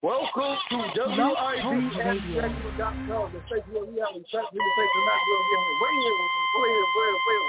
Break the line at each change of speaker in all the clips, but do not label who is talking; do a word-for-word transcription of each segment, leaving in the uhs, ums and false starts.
Welcome to W I B S dot com, the place where we have a chat, we the place we're not real here. Wait here, wait here, wait here, wait here.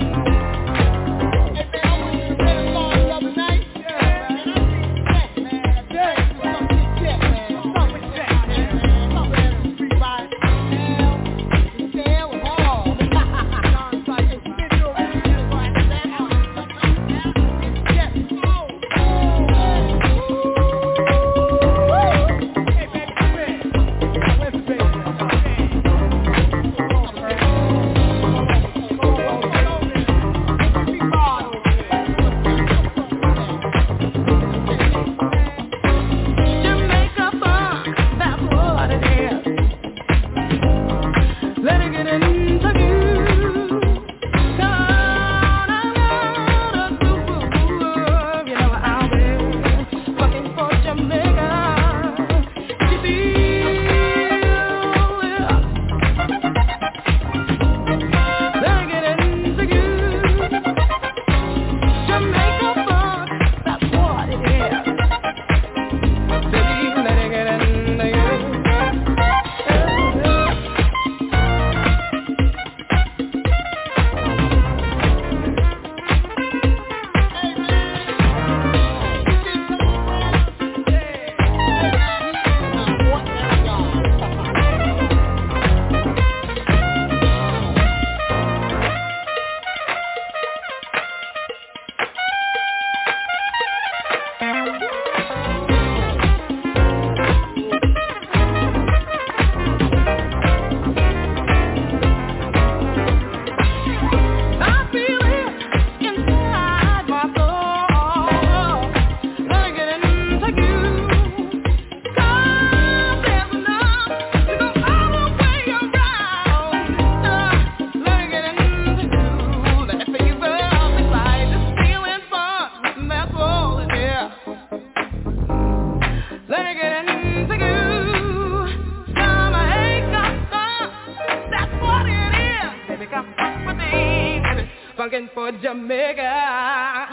Man. funkin' for Jamaica.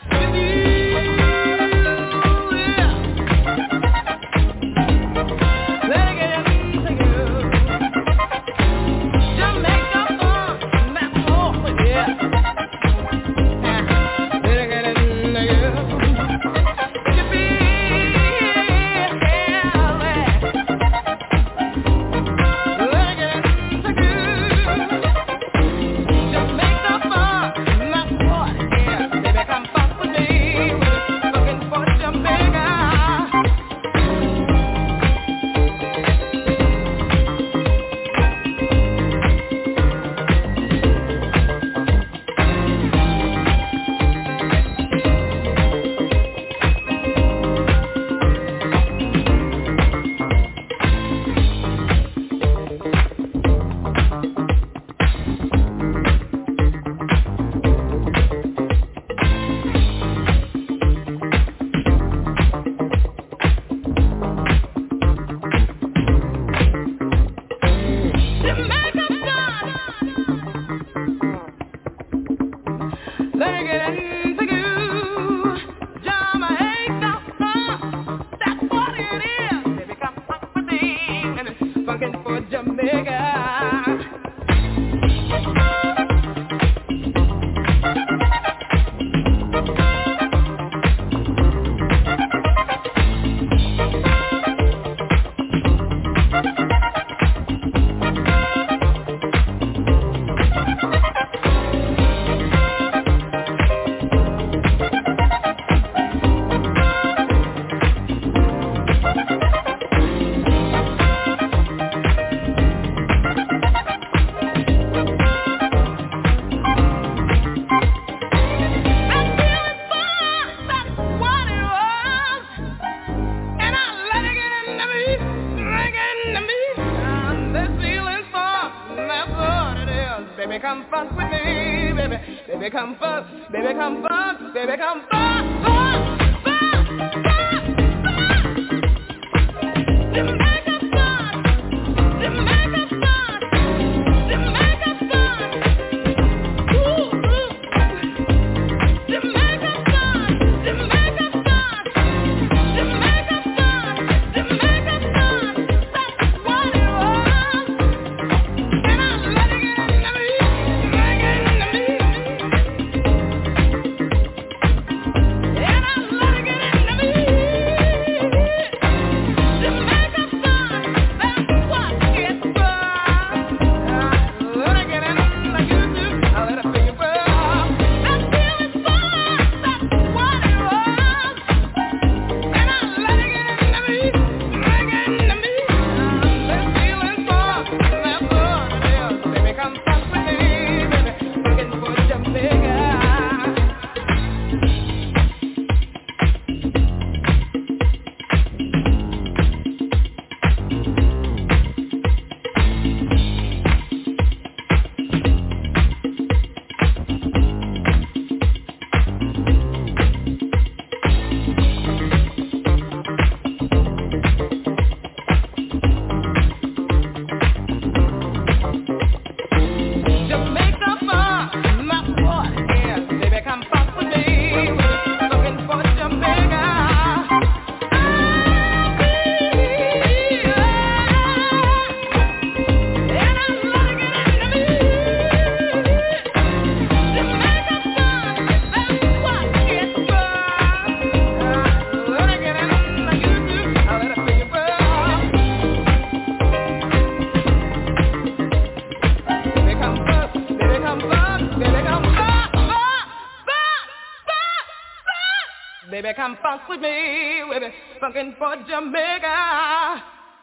Baby, come funk with me, baby, funkin' for Jamaica.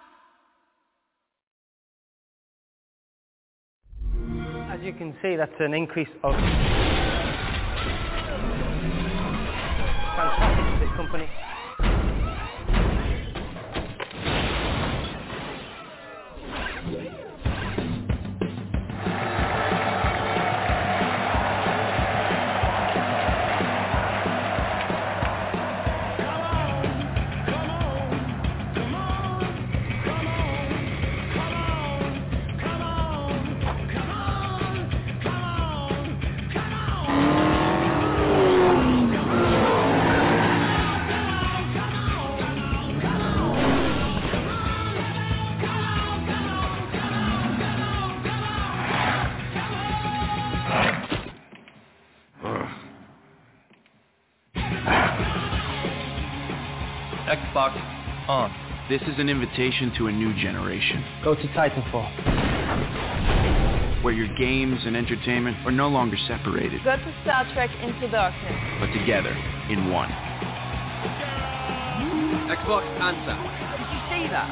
As you can see, that's an increase of fantastic for this company.
Xbox on.
This is an invitation to a new generation.
Go to Titanfall.
Where your games and entertainment are no longer separated.
Go to Star Trek Into Darkness.
But together in one.
Xbox answer.
Did you see that?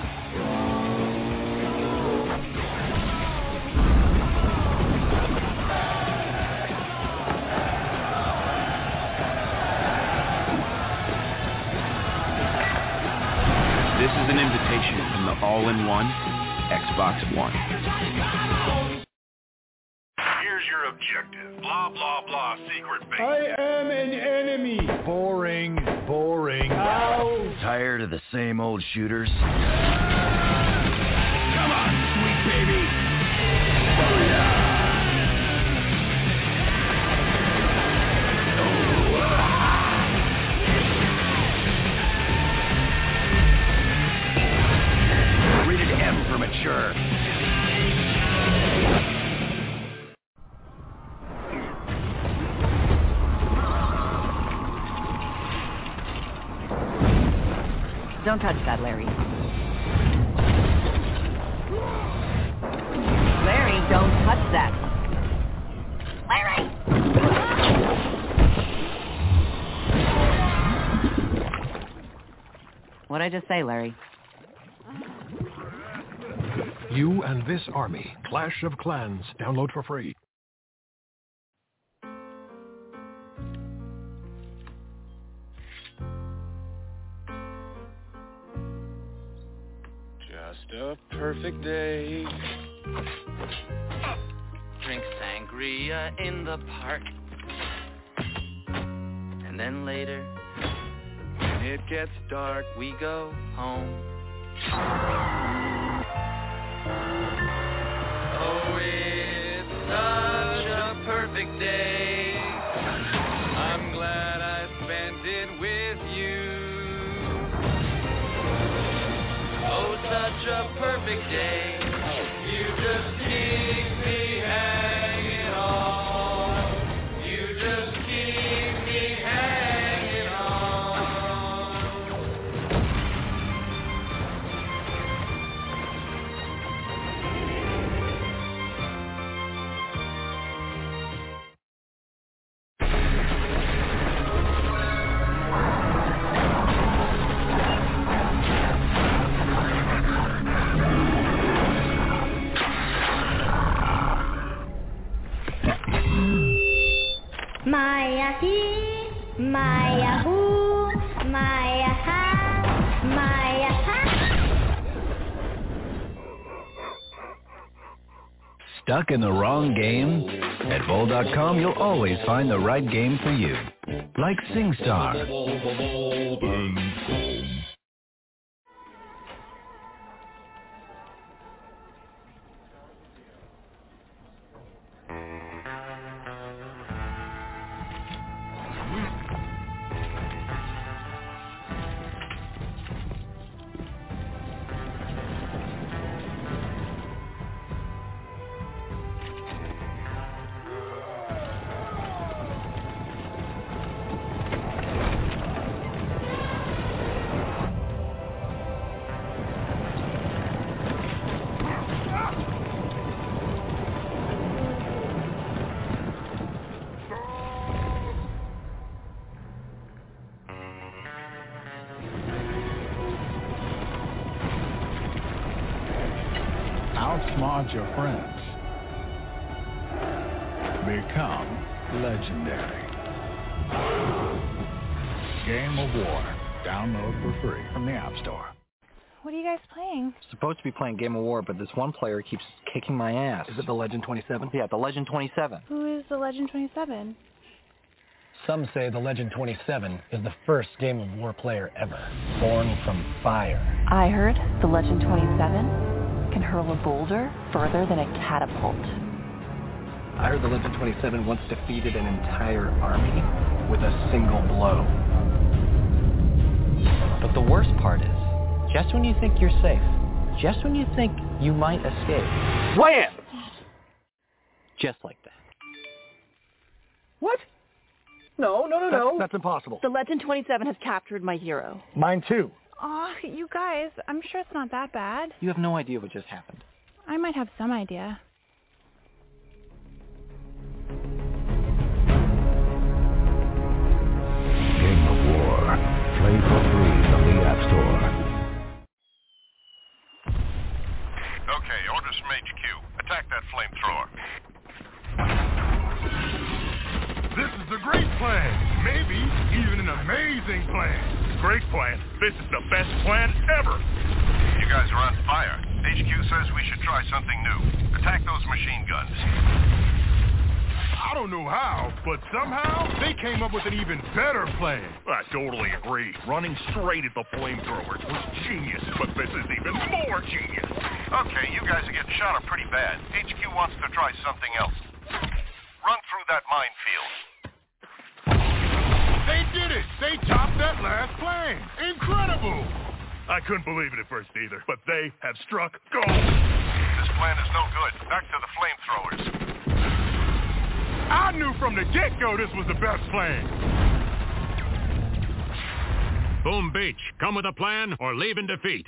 This is an invitation from the all-in-one Xbox One.
Here's your objective. Blah, blah, blah, secret base.
I am an enemy.
Boring, boring.
Ow.
Tired of the same old shooters?
Come on, sweet baby. Oh, yeah.
Rated M for mature.
Don't touch that, Larry. Larry, don't touch that. Larry! What'd I just say, Larry?
You and This Army. Clash of Clans. Download for free.
Just a perfect day.
Drink sangria in the park. And then later, when it gets dark, we go home. Oh, it's such a perfect day. I'm glad I spent it with you. Oh, such a perfect day. You just keep me hanging on. You just keep me hanging on.
Maya he, Maya who, Maya ha, Maya ha.
Stuck in the wrong game? At Vol dot com, you'll always find the right game for you. Like SingStar.
Outsmart your friends. Become legendary. Game of War. Download for free from the App Store.
What are you guys playing?
Supposed to be playing Game of War, but this one player keeps kicking my ass.
Is it the Legend twenty-seven?
Yeah, the Legend twenty-seven.
Who is the Legend twenty-seven?
Some say the Legend twenty-seven is the first Game of War player ever, born from fire.
I heard the Legend twenty-seven can hurl a boulder further than a catapult.
I heard the Legend twenty-seven once defeated an entire army with a single blow.
But the worst part is, just when you think you're safe, just when you think you might escape, wham! Just like that.
What? No, no, no, no.
That's,
that's impossible.
The Legend twenty-seven has captured my hero.
Mine too.
Aw, you guys, I'm sure it's not that bad.
You have no idea what just happened.
I might have some idea.
Game of War. Play for free from the App Store.
Okay, orders from H Q. Attack that flamethrower.
This is a great plan. Maybe even an amazing plan. Great plan. This is the best plan ever.
You guys are on fire. H Q says we should try something new. Attack those machine guns.
I don't know how, but somehow they came up with an even better plan. I totally agree. Running straight at the flamethrowers was genius, but this is even more genius.
Okay, you guys are getting shot up pretty bad. H Q wants to try something else. Run through that minefield.
They did it! They topped that last plan! Incredible! I couldn't believe it at first either, but they have struck gold.
This plan is no good. Back to the flamethrowers.
I knew from the get-go this was the best plan.
Boom Beach, come with a plan or leave in defeat.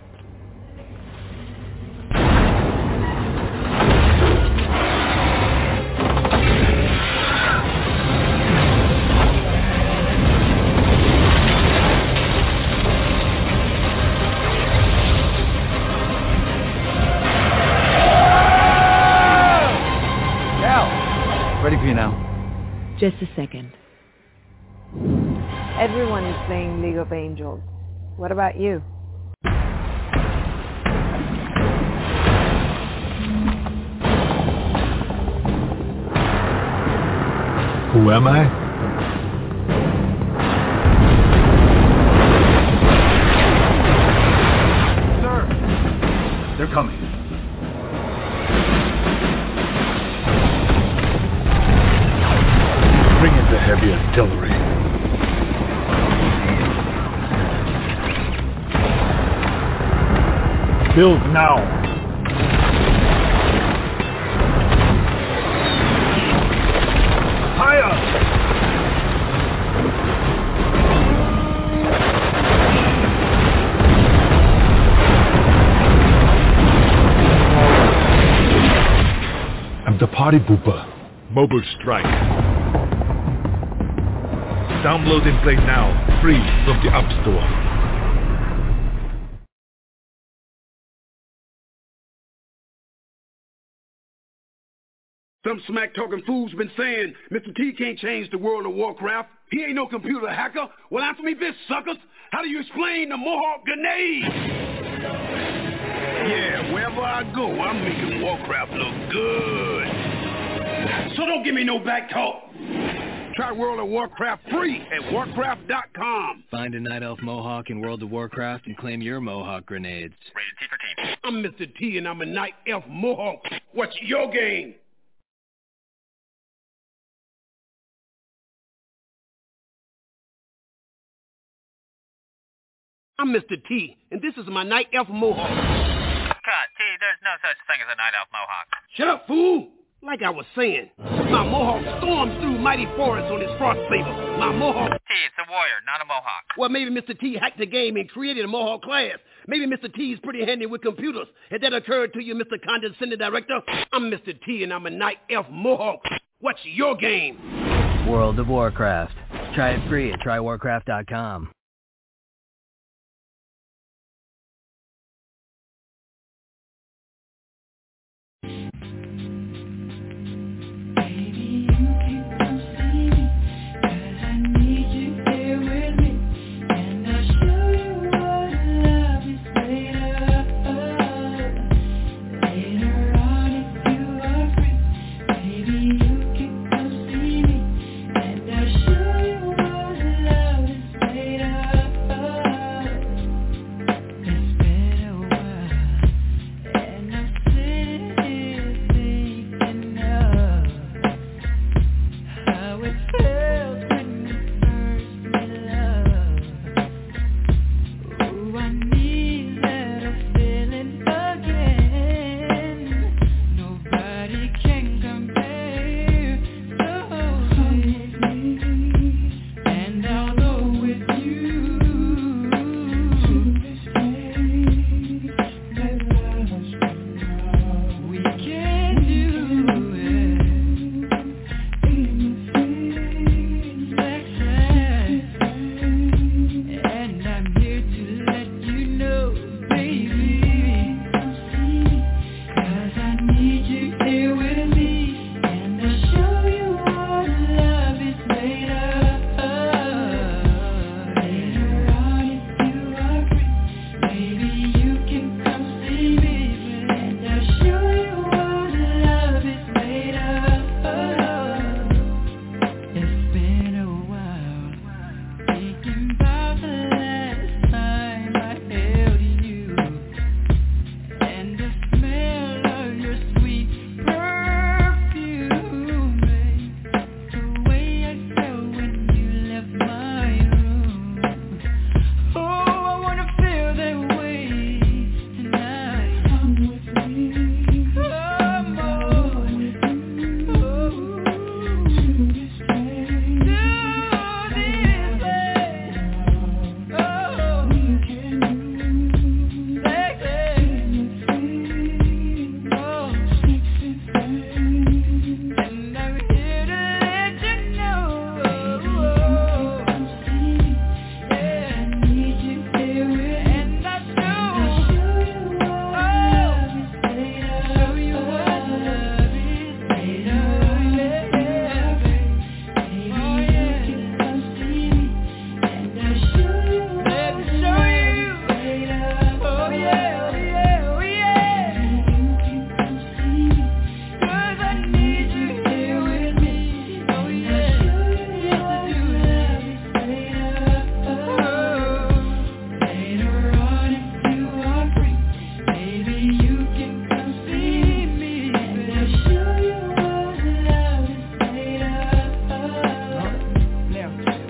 Ready for you now.
Just a second. Everyone is playing League of Angels. What about you?
Who am I?
Sir! They're coming.
Bring in the heavy artillery. Build now. Fire! I'm the party pooper. Mobile strike. Download and play now, free from the App Store.
Some smack-talking fool's been saying Mister T can't change the world of Warcraft. He ain't no computer hacker. Well, answer me this, suckers. How do you explain the Mohawk grenade? Yeah, wherever I go, I'm making Warcraft look good. So don't give me no back talk. Try World of Warcraft free at warcraft dot com.
Find a Night Elf Mohawk in World of Warcraft and claim your Mohawk grenades.
Rated T for team. I'm Mister T and I'm a Night Elf Mohawk. What's your game? I'm Mister T, and this is my Night Elf Mohawk.
Cut, T, there's no such thing as a Night Elf Mohawk.
Shut up, fool! Like I was saying, my Mohawk storms through mighty forests on his frost saber. My Mohawk...
T, it's a warrior, not a Mohawk.
Well, maybe Mister T hacked the game and created a Mohawk class. Maybe Mister T is pretty handy with computers. Has that occurred to you, Mister Condescending Director? I'm Mister T, and I'm a Night Elf Mohawk. What's your game?
World of Warcraft. Try it free at try warcraft dot com.
Later.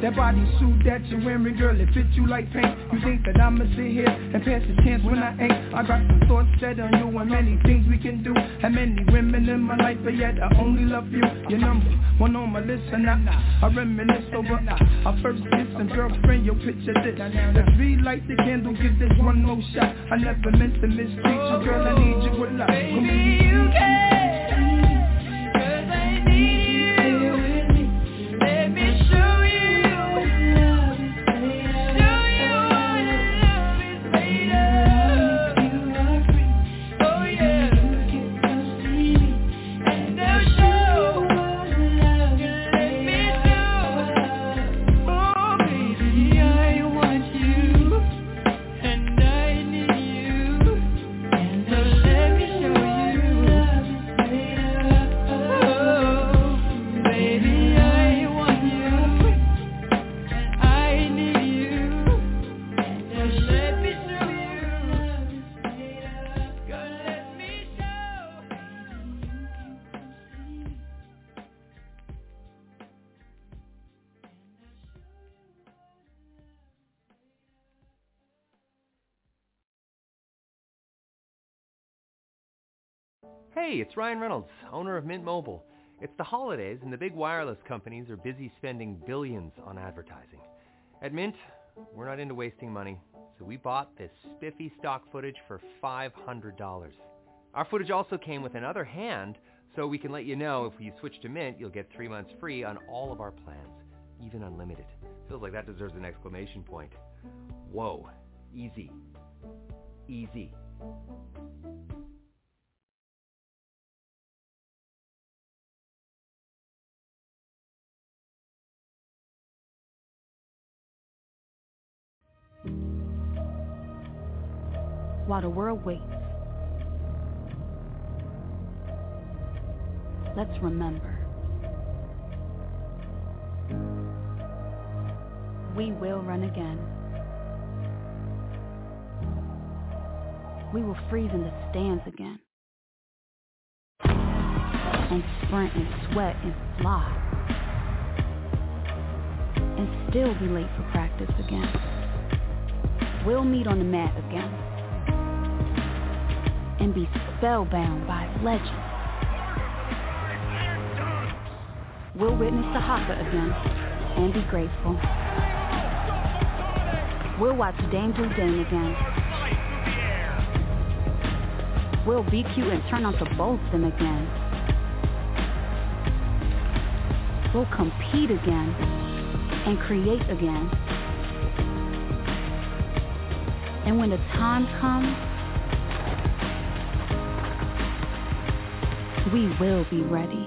That bodysuit that you're wearing, girl, it fits you like paint. You think that I'ma sit here and pass the chance when I ain't? I got some thoughts set on you and many things we can do. And many women in my life, but yet I only love you. Your number one on my list, and I, I reminisce over our first kiss and girlfriend. Your picture this. Let's relight the candle, give this one more shot. I never meant to mistreat you, girl. I need you a lot. Baby, you can.
Hey, it's Ryan Reynolds, owner of Mint Mobile. It's the holidays and the big wireless companies are busy spending billions on advertising. At Mint, we're not into wasting money, so we bought this spiffy stock footage for five hundred dollars. Our footage also came with another hand, so we can let you know if you switch to Mint, you'll get three months free on all of our plans, even unlimited. Feels like that deserves an exclamation point. Whoa, easy. Easy.
While the world waits, let's remember, we will run again. We will freeze in the stands again, and sprint and sweat and fly, and still be late for practice again. We'll meet on the mat again, and be spellbound by legend. We'll witness the hopper again, and be grateful. We'll watch Dame do Dame again. We'll be cute and turn onto Bolston again. We'll compete again, and create again. And when the time comes, we will be ready.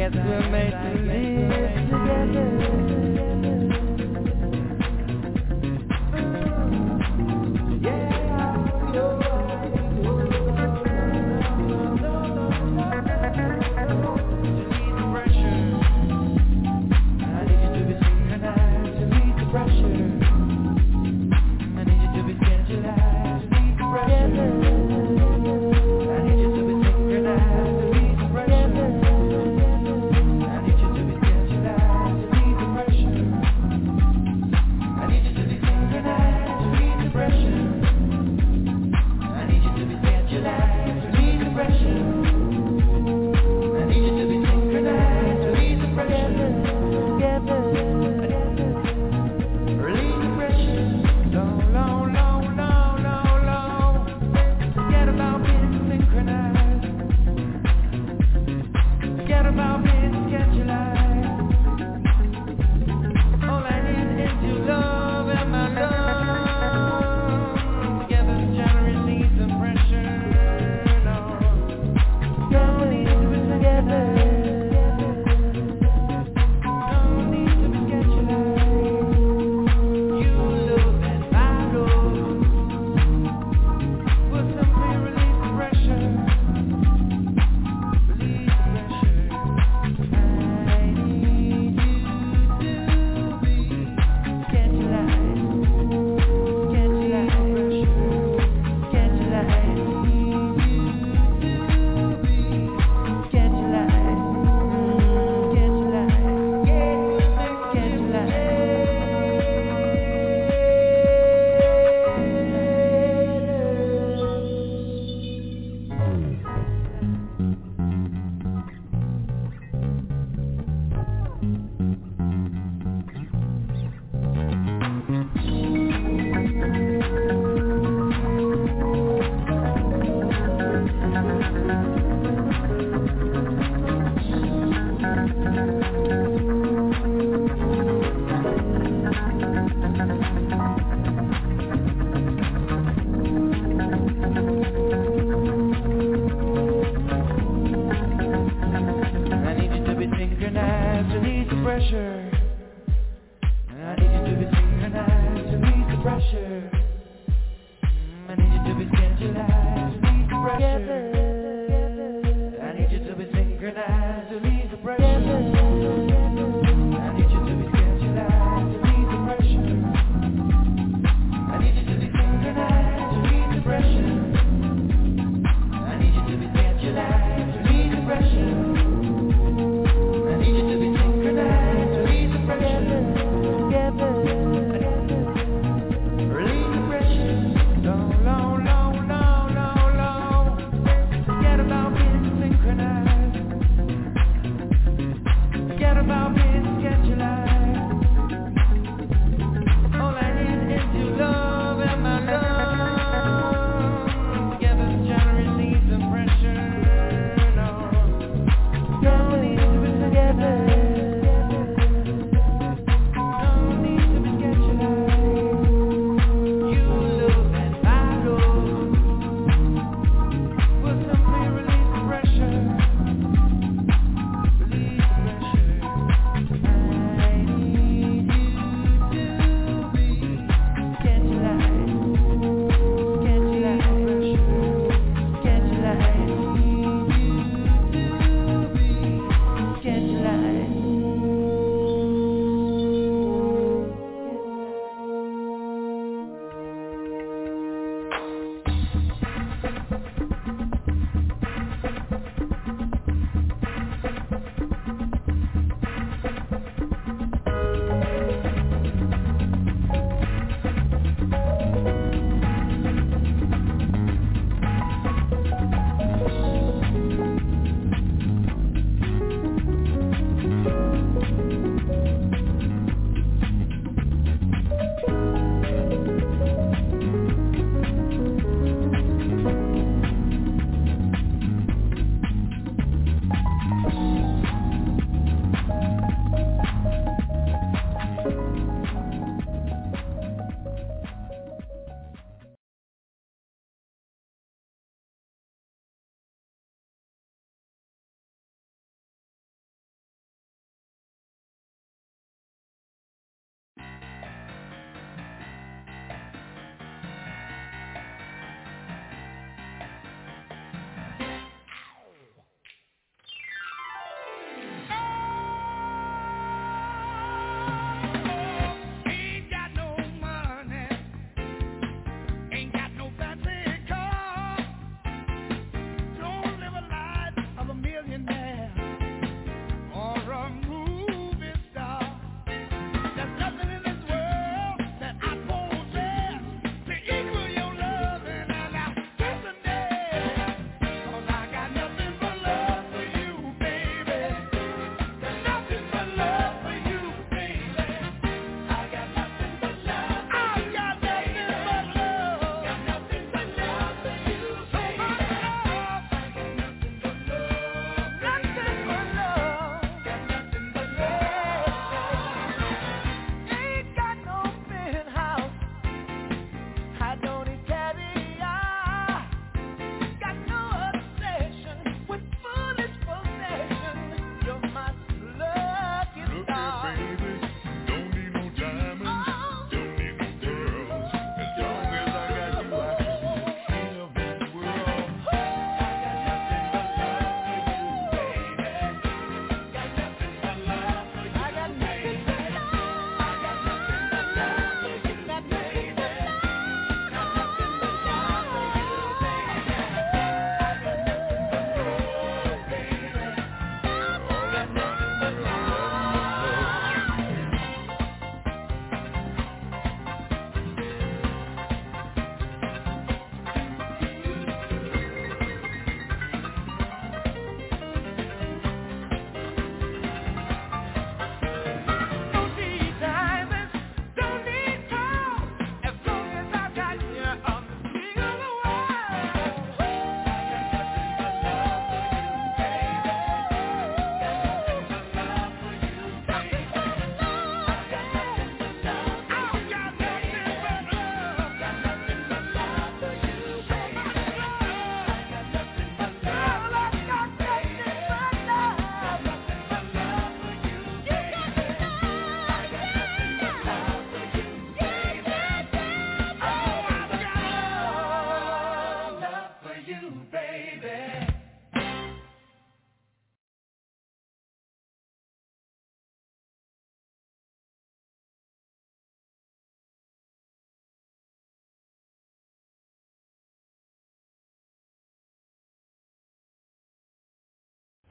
guess we're made to live together. I need you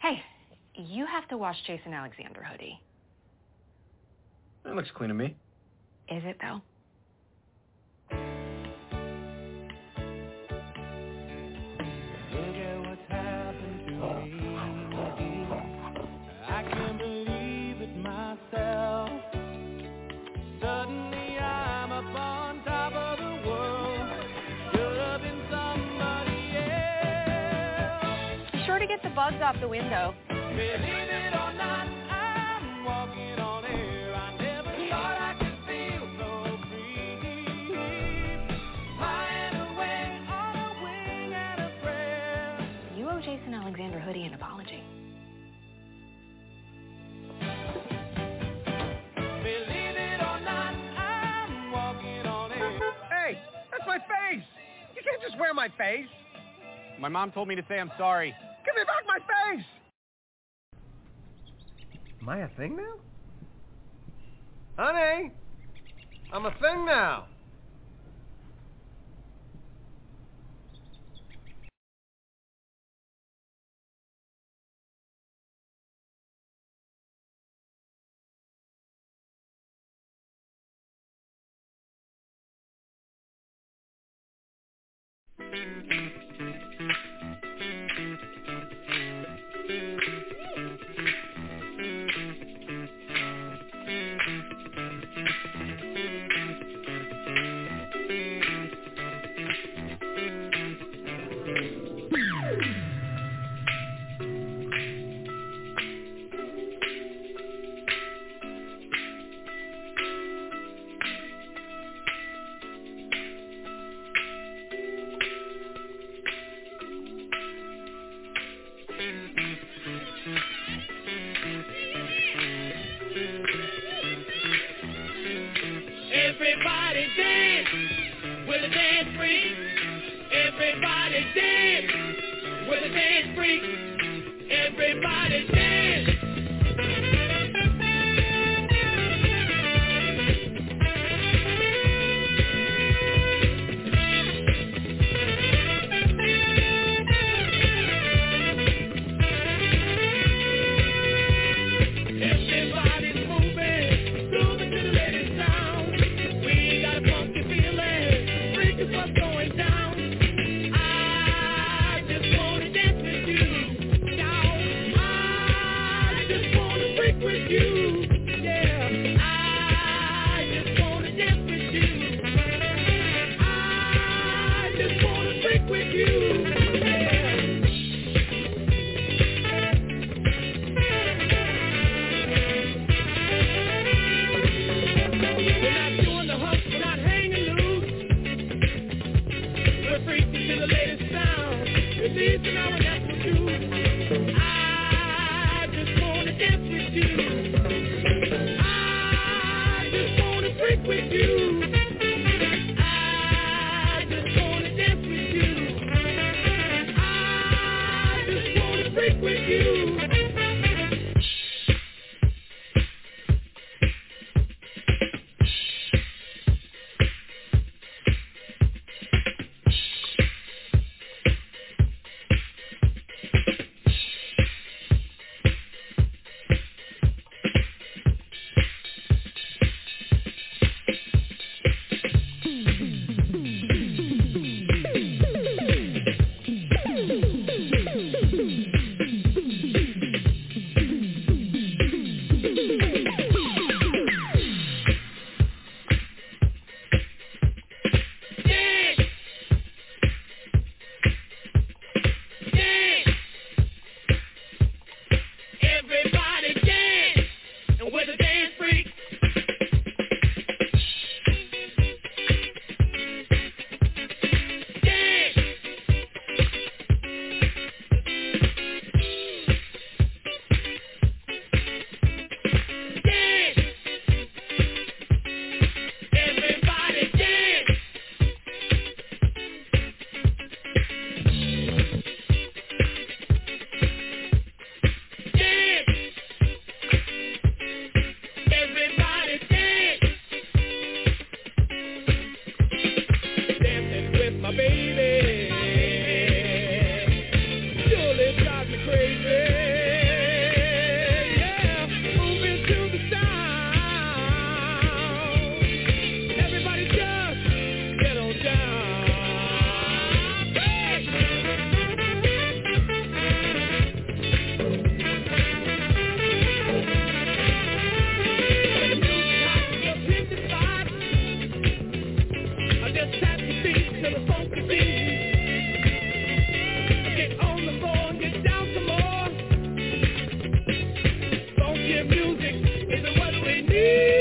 Hey, you have to wash Jason Alexander hoodie.
That looks clean to me.
Is it, though?
Look at what's happened to me. I can't believe it myself. Suddenly I'm up on top of the world. Should have been somebody else.
Be sure to get the bugs off the window.
Believe it or not, I'm walking on air. I never thought I could feel so free. Flying away on a wing and a prayer.
You owe Jason Alexander hoodie an apology.
Believe it or not, I'm walking on air.
Hey, that's my face! You can't just wear my face!
My mom told me to say I'm sorry.
Give me back my face! Am I a thing now? Honey! I'm a thing now!
Everybody dance with a dance freak. Everybody dance with a dance freak. Everybody dance. Everybody's moving, moving to the latest sound. We got a funky feeling, freak is what's going down. I just wanna dance with you, down. I Tap your feet to the funky beat. Get on the floor and get down some more. Funky music is what we need.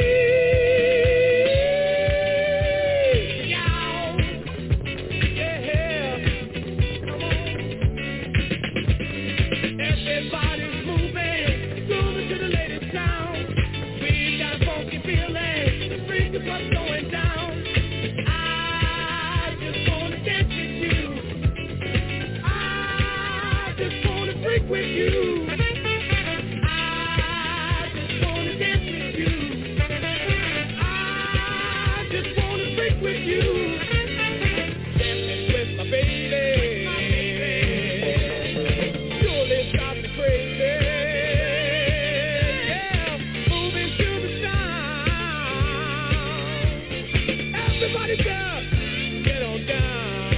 With you, I just wanna dance with you. I just wanna freak with you. Dancing with my baby, your lips got me crazy. Yeah, moving to the sound. Everybody jump, get on down.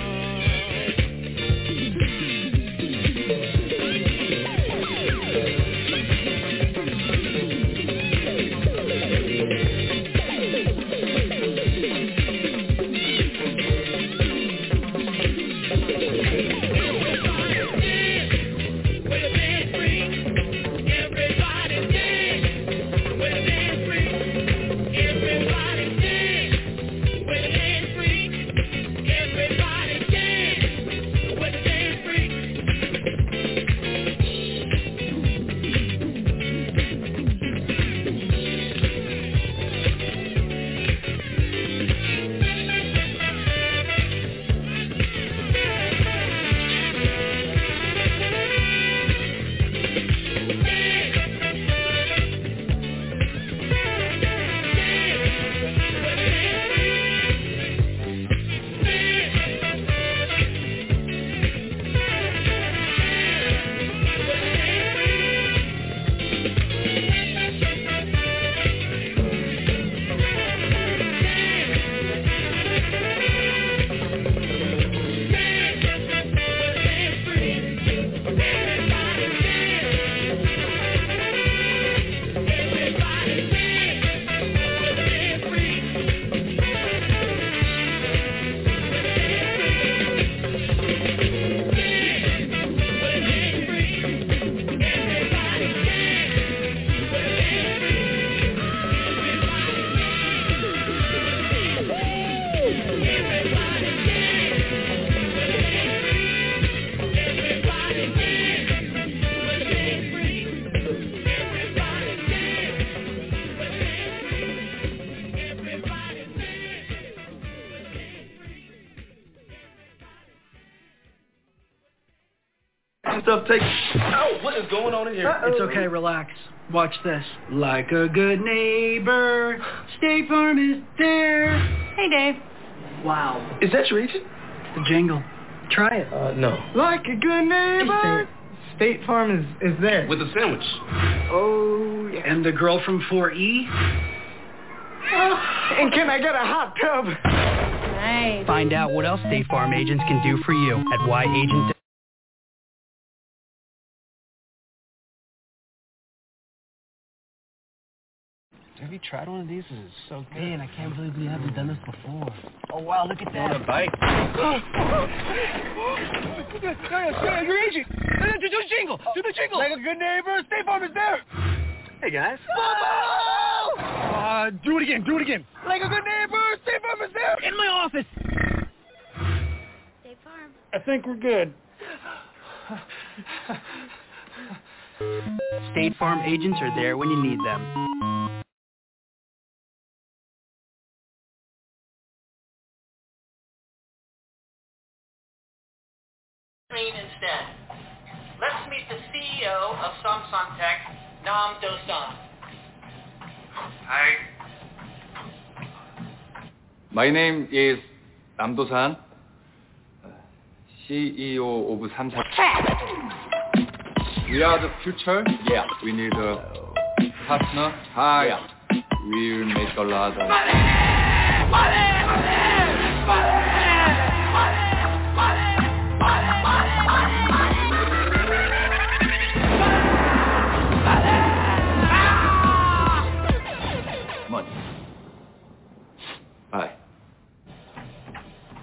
Stuff take. Oh, what is going on in here?
Uh-oh. It's okay, relax. Watch this. Like a good neighbor, State Farm is there. Hey, Dave. Wow.
Is that your agent?
The jingle. Try it.
Uh, no.
Like a good neighbor, State Farm is, is there.
With a sandwich.
Oh, yeah. And the girl from four E? Oh, and can I get a hot tub?
Nice. Find out what else State Farm agents can do for you at why agent.
Have you tried one of these? This is so good.
Man, I can't believe we haven't done this before. Oh, wow, look at that.
On a bike?
Your agent. Do the jingle. Do the jingle. Like a good neighbor, State Farm is there. Hey, guys. Uh, do it again. Do it again. Like a good neighbor, State Farm is there.
In my office.
State Farm.
I think we're good.
State Farm agents are there when you need them.
Instead. Let's meet the C E O of Samsung Tech, Nam Do-san.
Hi. My name is Nam Do-san, C E O of Samsung. We are the future. Yeah. We need a partner. Hi. Yeah. We'll make a lot of money. Money. Money. Money. Money. Money. Hi.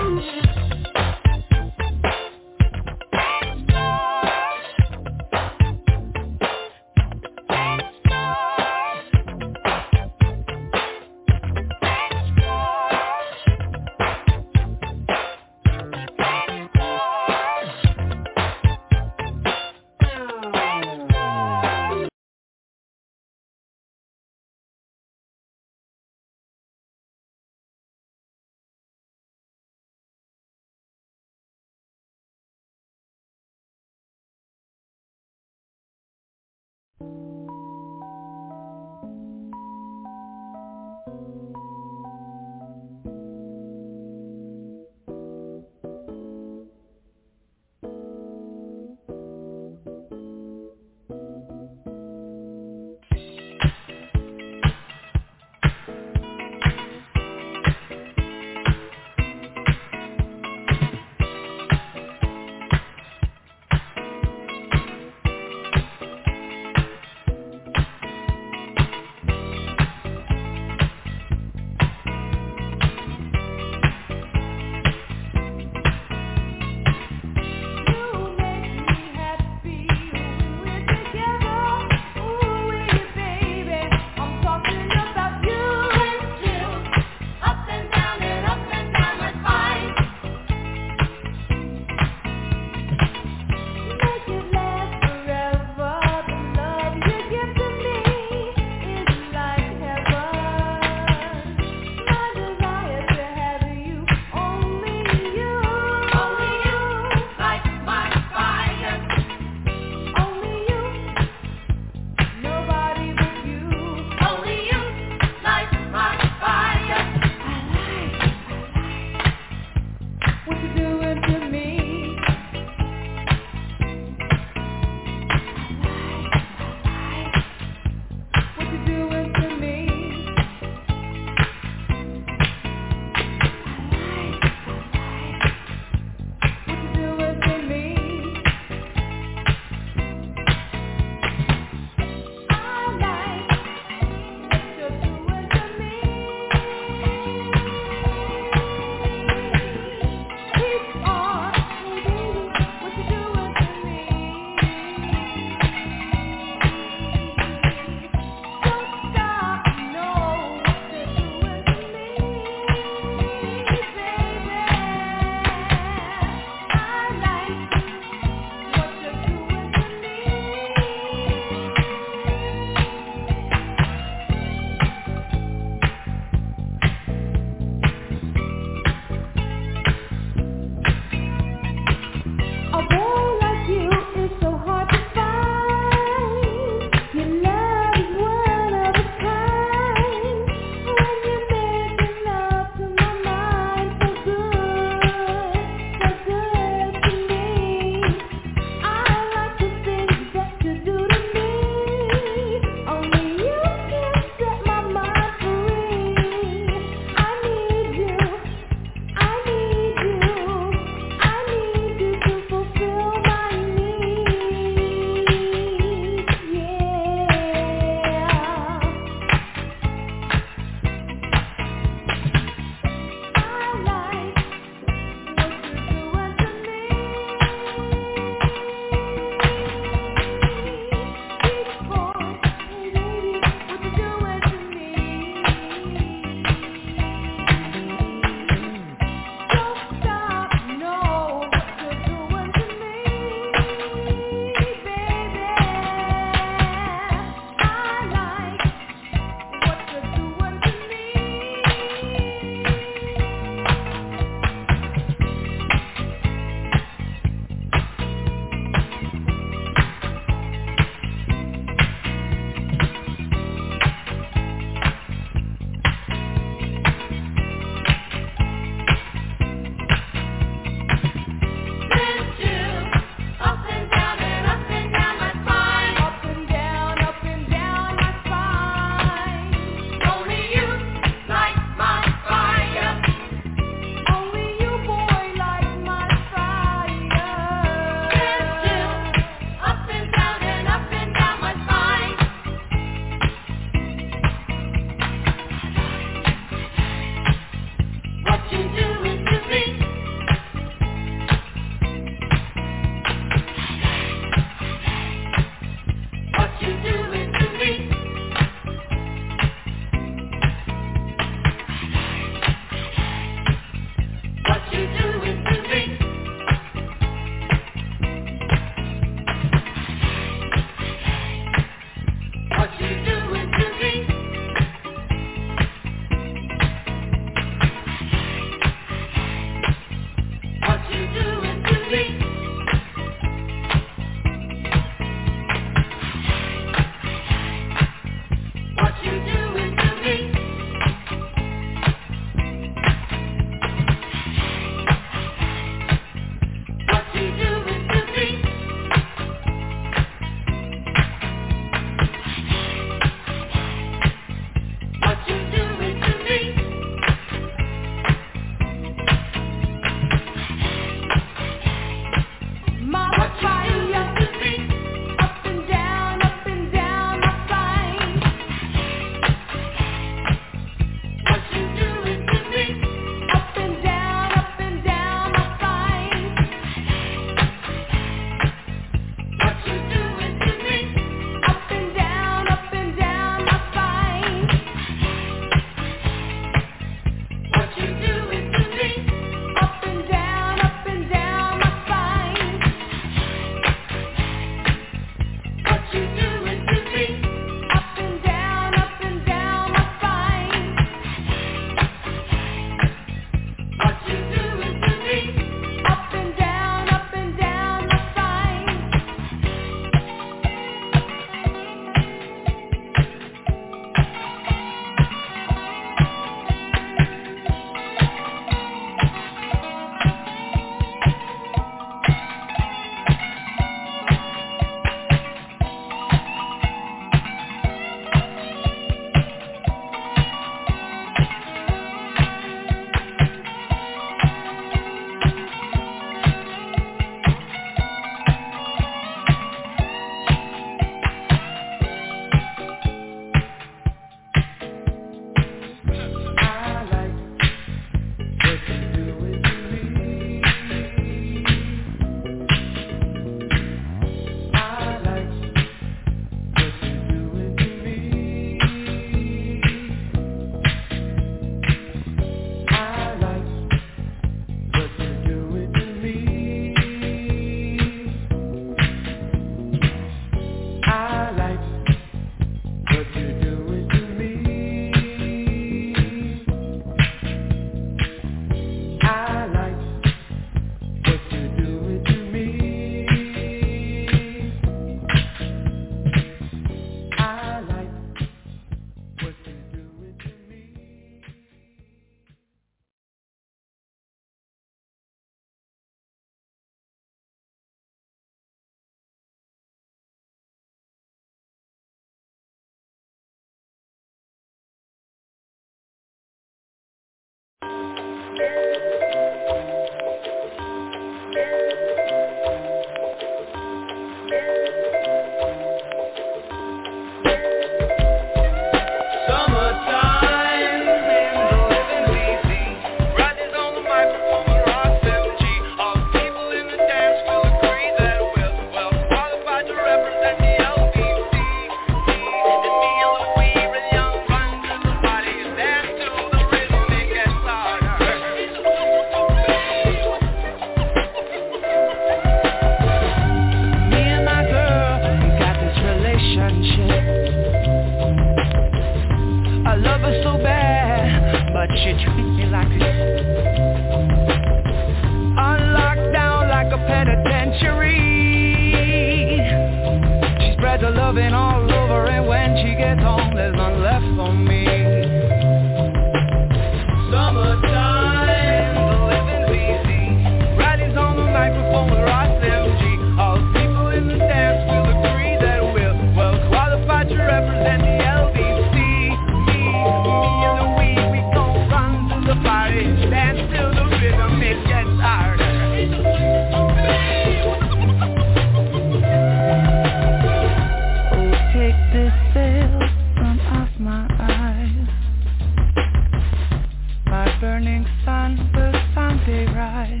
morning sun will someday rise.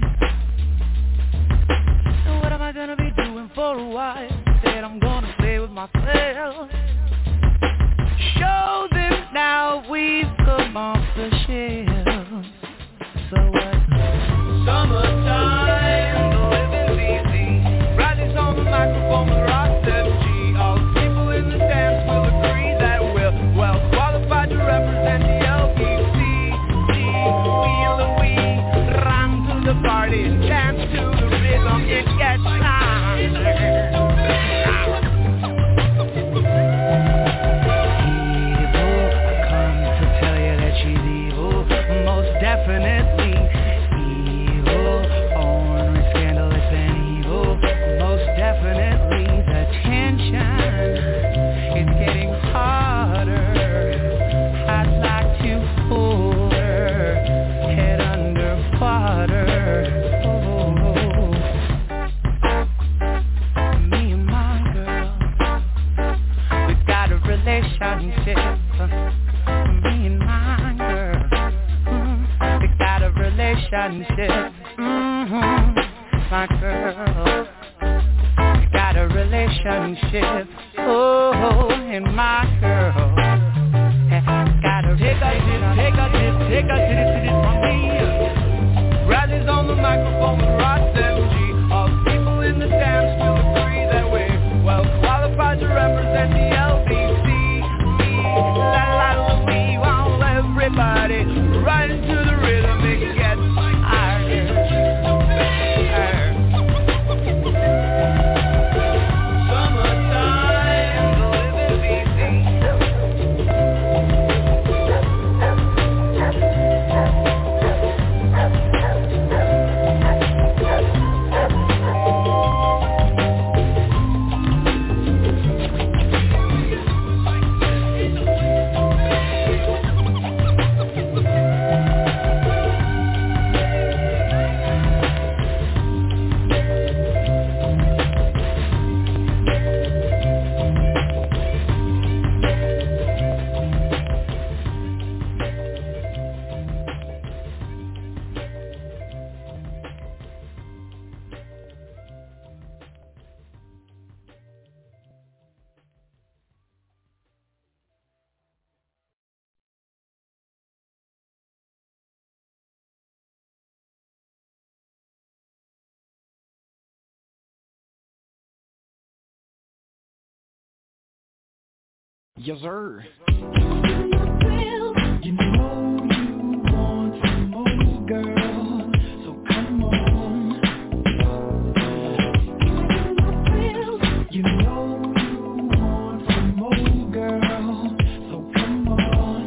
So what am I gonna be doing for a while? Said I'm gonna play with myself. Show them now we've come off the shelf. So what? Summertime, the living's easy. Riley's on the microphone with Rock seven G. All the people in the dance will agree that we're well qualified to represent the L B C. Wheel and we run to the party and dance to the rhythm. It gets time. Evil, I come to tell you that she's evil, most definitely evil. Ornery, scandalous and evil, most definitely. The tension is getting harder. I'd like to hold her head underwater. Me and my girl, we got a relationship. Me and my girl, mm, we got a relationship. Mm-hmm. My girl, we got a relationship. Oh, and my girl, gotta take a dip, take a dip, take a dip, dip, dip from me. Riley's on the microphone with Rock seven G. All the people in the dance will agree that we're well qualified to represent the L B C. Me, la la la, we want everybody right into the rhythm. It gets higher. Summertime, the living's easy.
Yes, sir.
You know you want some more, girl, so come on. You know you want some more, girl, so come on.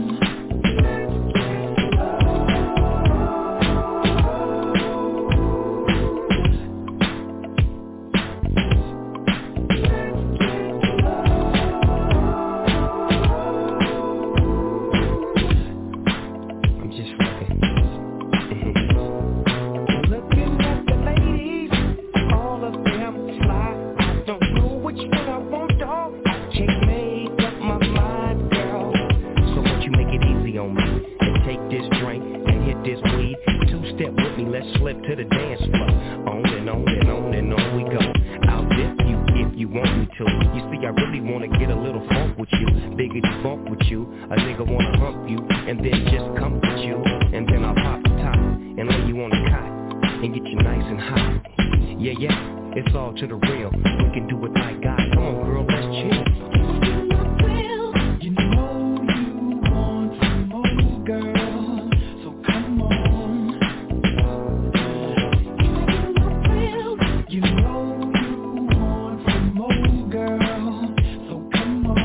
To the dance floor, on and on and on and on we go. I'll dip you if you want me to. You see, I really wanna get a little funk with you, biggity bump with you. A nigga wanna hump you and then just comfort you, and then I'll pop the top and lay you on the cot and get you nice and hot. Yeah, yeah, it's all to the real. We can do it like God. Come on, girl, let's chill.
You know you want some more, girl, so come on. You know you want some more, girl, so come on.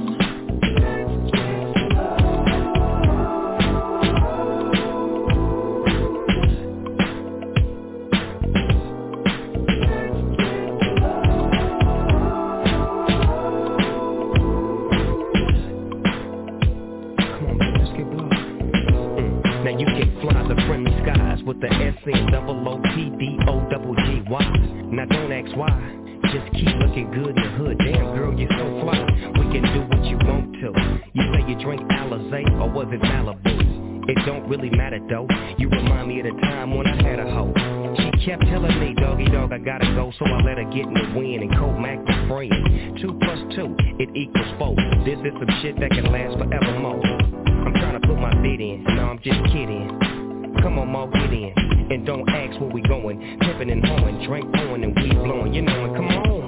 With the S N double O P D O double G Y. Now don't ask why, just keep looking good in the hood. Damn girl, you're so fly. We can do what you want to. You say you drink Alizé or was it Malibu? It don't really matter though. You remind me of the time when I had a hoe. She kept telling me, doggy dog, I gotta go, so I let her get in the wind and co-mac my friend. Two plus two, it equals four. This is some shit that can last forevermore. I'm trying to put my bid in, no, I'm just kidding. Come on, Mo, get in, and don't ask where we going. Pimpin' and hoeing, drink pouring and weed blowing. You know it, come on.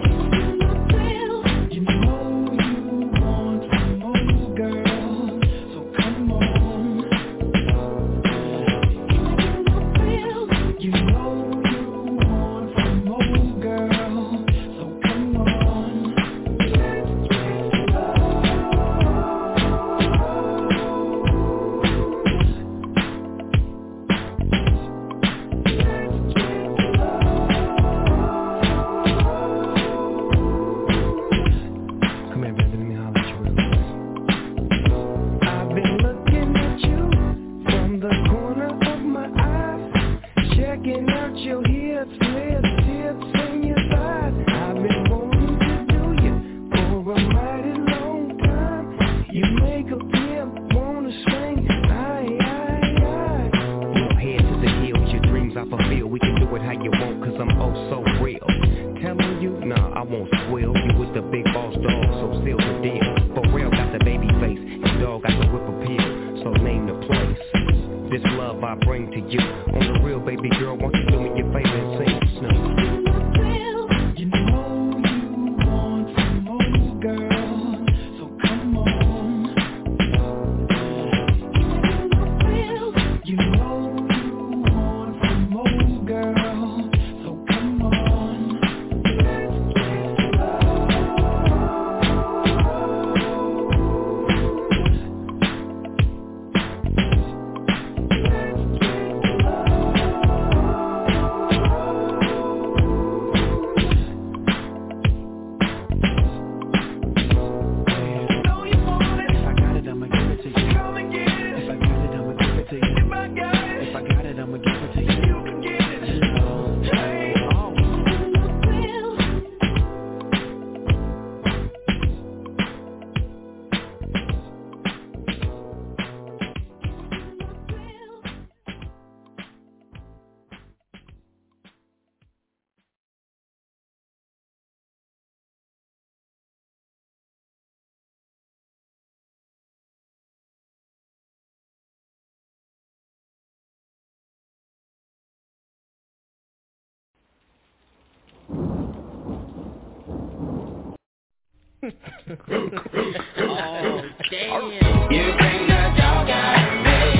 Oh, damn. You bring the dog out of me.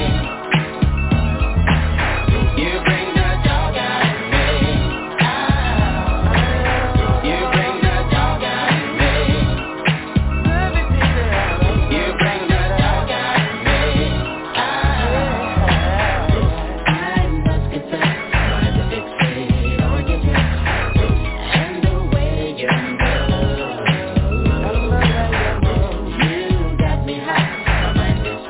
You bring the dog out of me. Ah. You bring the dog out of me. You bring the dog out of me. Ah. I must confess, trying to fixate on your dress and the way you move. You got me hot, my mind is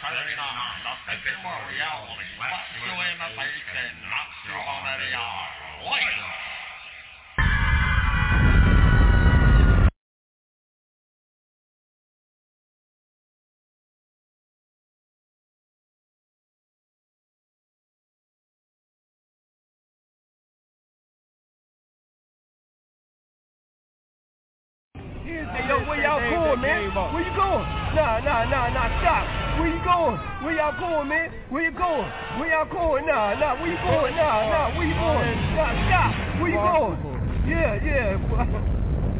Hey, yo, where y'all going, man? Where you going? Nah, nah, nah, nah, stop. Where you going? Where y'all going, man? Where you going? Where y'all going? Nah, nah, where you going? Nah, nah, where you going? Nah, stop. Where you going? Yeah, yeah.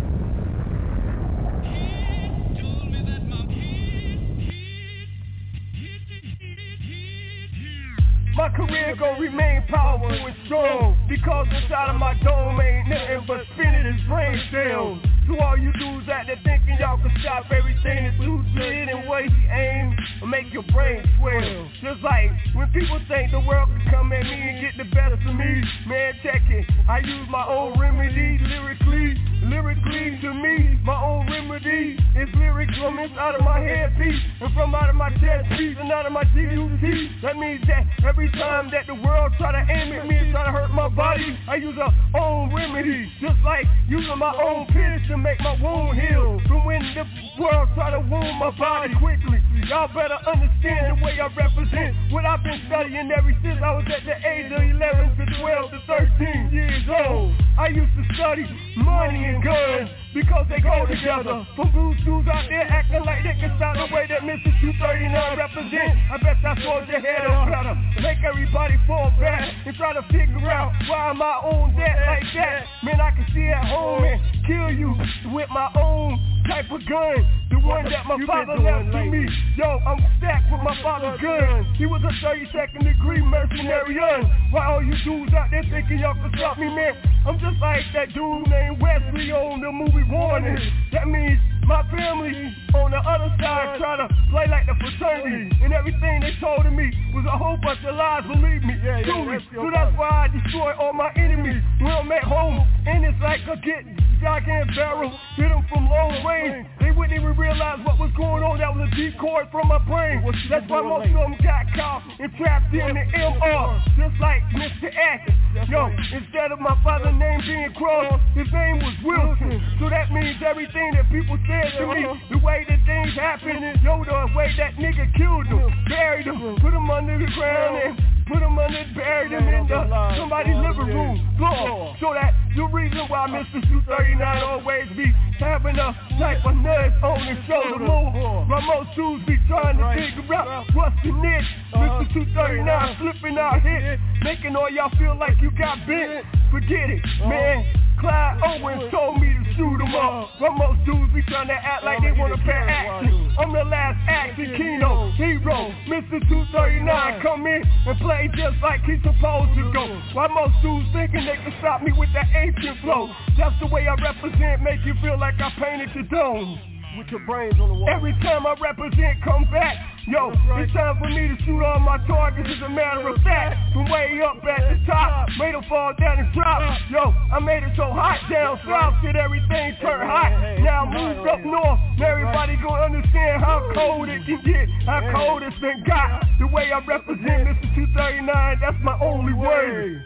My career gon' remain powerful and strong, because inside of my dome ain't nothing but spinning his brain cells. To all you dudes out there thinking y'all can stop everything that dude did and where he aimed, or make your brain swell. Just like when people think the world can come at me and get the best of me, man, check it. I use my own remedy lyrically. Lyrically, to me, my own remedy is lyrics from inside of my headpiece and from out of my chest piece and out of my G U T. That means that every time that the world try to aim at me and try to hurt my body, I use a own remedy, just like using my own pitch to make my wound heal. From when the world try to wound my body quickly, y'all better understand the way I represent what I've been studying ever since I was at the age of eleven to twelve to thirteen years old. I used to study money and guns because they go together. For blue dudes out there acting like they can stop the way that Mister two thirty-nine represents, I bet I sold your head up better. Make everybody fall back and try to figure out why am I on that like that. Man, I can see at home and kill you with my own type of gun, the one that my father left to me. Yo, I'm stacked with my father's gun. He was a thirty-second degree mercenary un. Why all you dudes out there thinking y'all can stop me, man? I'm just like that dude named Wesley on the movie Warning. That means my family on the other side try to play like the fraternity, and everything they told to me was a whole bunch of lies, believe me. Yeah, yeah, that's so that's why I destroy all my enemies when I'm at home, and it's like a get gigantic barrel, hit them from long range. They wouldn't even realize what was going on. That was a decoy from my brain. That's why most of them got caught and trapped in the M R, just like Mister X. Yo, instead of my father's name being crossed, his name was Wilson. So that means everything that people said to me, the way that things happened, yo, the way that nigga killed him, buried him, put him under the ground and put him under, buried him in the, somebody's living room floor. So that the reason why Mister two thirty-nine always be having a type of nudge on his shoulder move. My most dudes be trying to figure out what's the niche. Mister two thirty-nine slipping out hit, making all y'all feel like you got bent. Forget it, man. Clyde Owens told me to shoot him up. But most dudes be trying to act like they want to play action. I'm the last action Kino hero. Mister two thirty-nine come in and play just like he's supposed to go. Why most dudes thinking they can stop me with that ancient flow? That's the way I represent, make you feel like I painted your dome. With your brains on the wall. Every time I represent, come back. Yo, right. It's time for me to shoot all my targets. As a matter of fact, from way up at the top, made them fall down and drop. Yo, I made it so hot down south that everything turned hot. Now I moved up north. Now everybody gonna understand how cold it can get, how cold it's been got. The way I represent Mister two thirty-nine, that's my only word.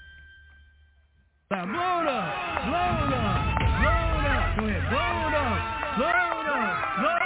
Blow it up, blow it up, blow it up. Go ahead, blow it up, blow it up, blow it up.